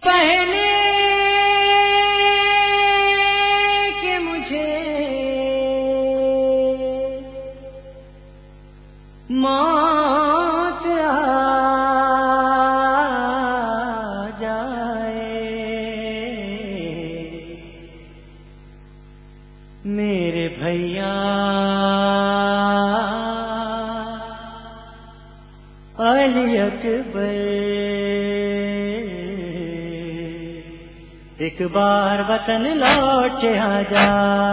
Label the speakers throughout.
Speaker 1: پہلے کہ مجھے موت آ جائے، میرے بھیا علی اکبر ایک بار وطن لوٹ کے آ جا،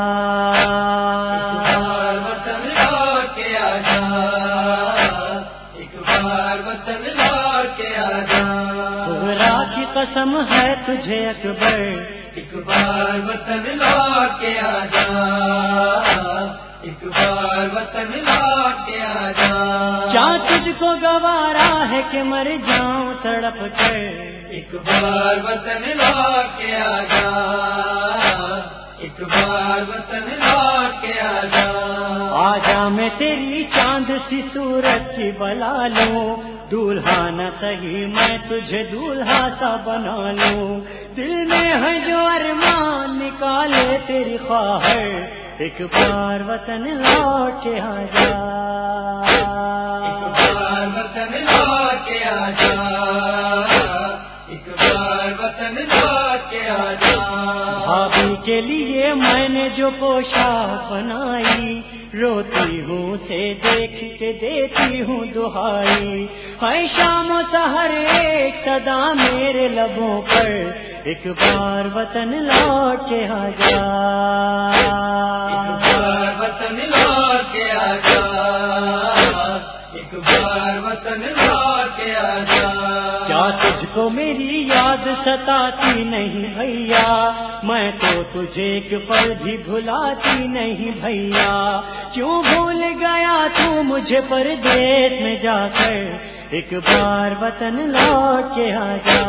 Speaker 2: وطن لوٹ کے آ جا، ایک بار وطن لوٹ کے آ جا،
Speaker 1: خدا کی قسم ہے تجھے اکبر،
Speaker 2: ایک بار وطن لوٹ کے آ جا، ایک بار وطن لوٹ کے آ جا،
Speaker 1: کیا تجھ کو گوارا ہے کہ مر جاؤں تڑپ کر،
Speaker 2: ایک بار وطن لوٹ کے آ جا، ایک بار وطن لوٹ کے آ جا،
Speaker 1: آجا میں تیری چاند سی صورت کی بلا لوں، دولہا نہ صحیح میں تجھے دولہا سا بنا لوں، دل میں ہے جو ارمان نکالے تیری خواہر، ایک بار وطن لوٹ کے آ جا،
Speaker 2: ایک بار وطن لوٹ کے آ جا، ایک بار وطن لوٹ کے آ جا،
Speaker 1: بھابھی کے لیے میں نے جو پوشاک بنائی، روتی ہوں سے دیکھ کے دیتی ہوں دہائی، ہے شام و سحر ایک صدا میرے لبوں پر، ایک بار وطن لوٹ کے آ جا،
Speaker 2: ایک بار وطن لوٹ کے آ جا، ایک بار وطن لوٹ کے آ جا،
Speaker 1: کیا تجھ کو میری یاد ستاتی نہیں بھیا، میں تو تجھے ایک پل بھی بھلاتی نہیں بھیا، کیوں بھول گیا تو مجھے پردیس میں جا کر، ایک بار وطن لوٹ کے آ جا،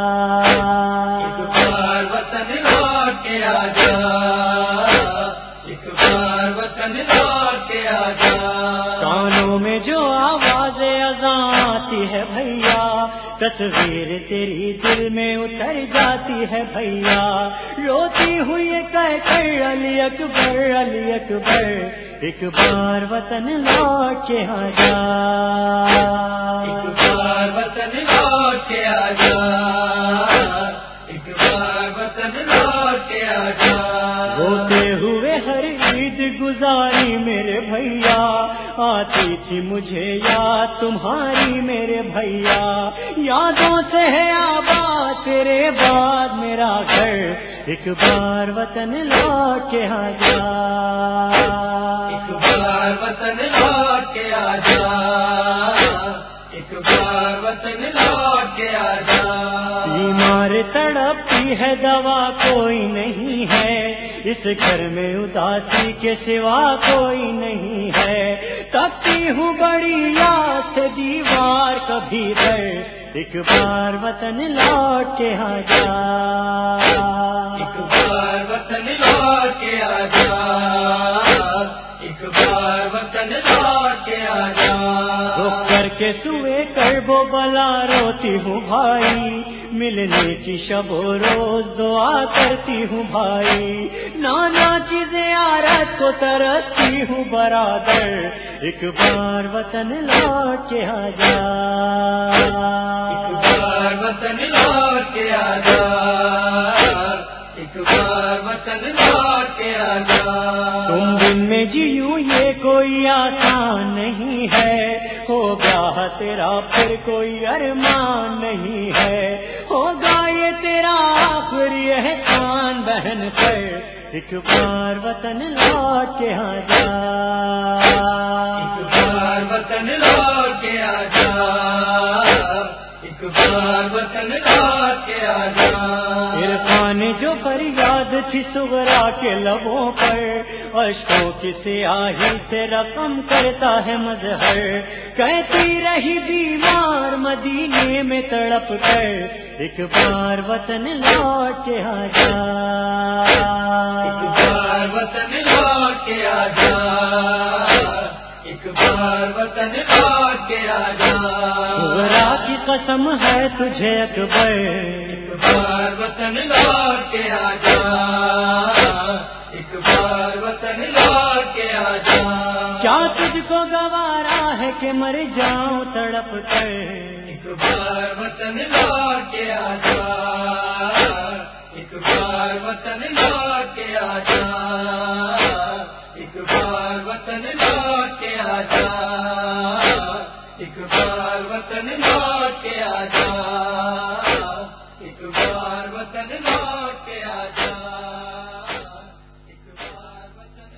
Speaker 2: ایک بار وطن لوٹ کے آ جا، ایک بار وطن لوٹ کے آ جا،
Speaker 1: کانوں میں جو آواز اذان آتی ہے بھیا، تصویر تیری دل میں اتر جاتی ہے بھیا، روتی ہوئی کہہ کر علی اکبر علی اکبر، ایک بار وطن لوٹ کے آ جا،
Speaker 2: ایک بار وطن لوٹ کے آ جا، ایک بار وطن لوٹ کے آ جا،
Speaker 1: روتے ہوئے ہر عید گزاری میرے بھیا، آتی تھی مجھے یاد تمہاری میرے بھیا، یادوں سے ہے آباد تیرے بعد میرا گھر، ایک بار وطن لوٹ کے آ جا،
Speaker 2: ایک بار وطن لوٹ کے آ جا، ایک بار وطن لوٹ کے آ جا،
Speaker 1: بیمار تڑپتی ہے دوا کوئی نہیں ہے، اس گھر میں اداسی کے سوا کوئی نہیں ہے، تپتی ہوں بڑی یاد سے دیوار کبھی پر، ایک بار وطن لوٹ کے آ جا،
Speaker 2: ایک بار وطن لوٹ کے آ جا، ایک بار وطن لوٹ کے آ جا،
Speaker 1: رخ کر کے سوئے کرب و بلا روتی ہوں بھائی، ملنے کی شب و روز دعا کرتی ہوں بھائی، نانا کی زیارت کو ترستی ہوں برادر، ایک بار وطن لوٹ کے آ جا،
Speaker 2: ایک بار وطن لوٹ کے آ جا، ایک بار وطن لوٹ کے آ جا،
Speaker 1: تم دن میں جیوں یہ کوئی آسان نہیں ہے، ہوگا تیرا پھر کوئی ارمان نہیں ہے، ہوگا یہ تیرا آخری احسان بہن پر، ایک بار وطن لوٹ کے آ جا،
Speaker 2: ایک بار وطن لوٹ کے آ جا، ایک بار وطن لوٹ کے آ جا،
Speaker 1: عرفان جو فریاد تھی صغرا کے لبوں پر، اشکوں کی سیاہی سے رقم کرتا ہے مظہر، کہتی رہی بیمار مدینے میں تڑپ کر، ایک بار وطن لوٹ کے آ جا،
Speaker 2: ایک بار وطن لوٹ کے آ جا، ایک بار وطن لوٹ کے آ جا،
Speaker 1: خدا کی قسم ہے تجھے اکبر،
Speaker 2: ایک بار وطن لوٹ کے آجا، ایک بار وطن لوٹ کے آجا۔
Speaker 1: کیا تجھ کو گوارا ہے کہ مر جاؤں تڑپ کر؟
Speaker 2: ایک بار وطن لوٹ کے آجا، ایک بار وطن لوٹ کے آجا، ایک بار وطن لوٹ کے آجا، ایک بار وطن لوٹ کے آجا۔